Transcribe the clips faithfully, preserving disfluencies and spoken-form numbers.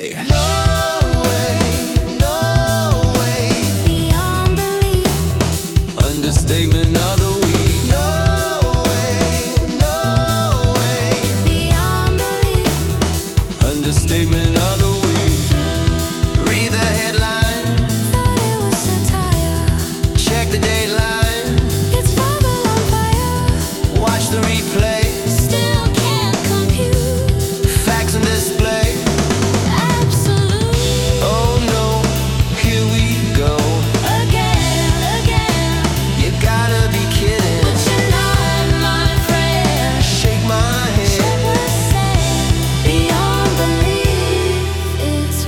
say no way, no way. Beyond belief. Understatement of the week. No way, no way. Beyond belief. Understatement of the week. Read the headline, Thought it was satire. check the dateline, It's Babylon fire. watch the replay. Still can't compute. Facts on display. Absolute. Oh no, here we go. Again, again. You gotta be kidding. But you're not my friend. Shake my Shit hand. was said. Beyond belief. It's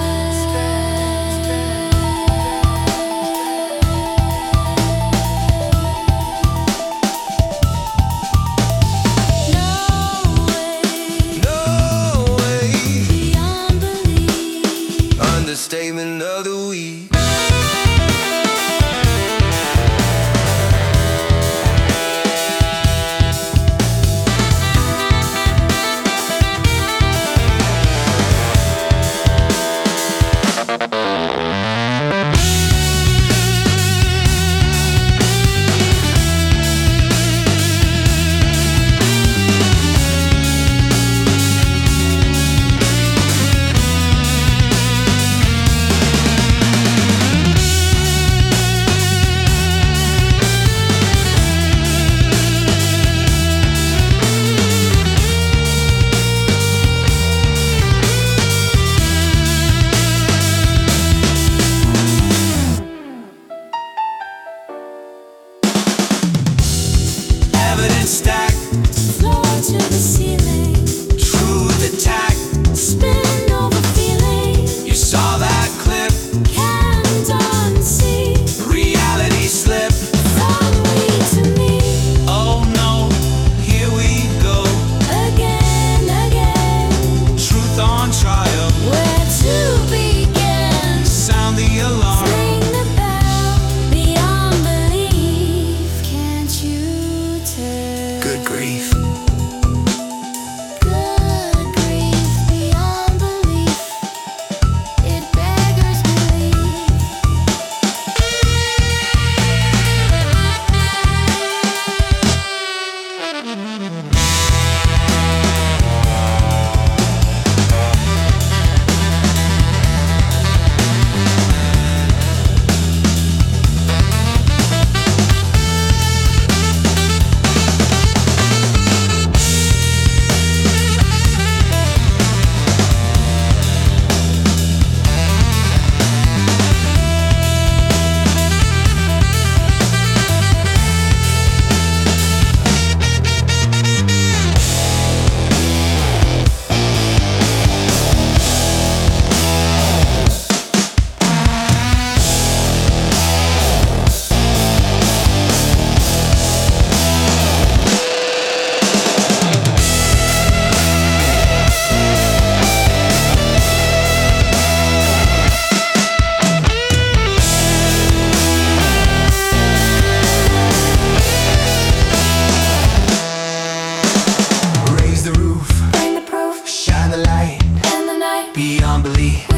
No way. No way. Beyond belief. Understatement of the week. Evidence stacked, Floor to the ceiling. truth attack. Spin over feeling. You saw that clip, Can't unsee. reality slip. From me to me. Oh no, here we go. Again, again. Truth on trial, Where to begin? sound the alarm. Ring the bell. Beyond belief. Can't you tell? Good grief. Good grief. Beyond belief. It beggars belief. Raise the roof, Bring the proof shine the light. in the night. Beyond belief.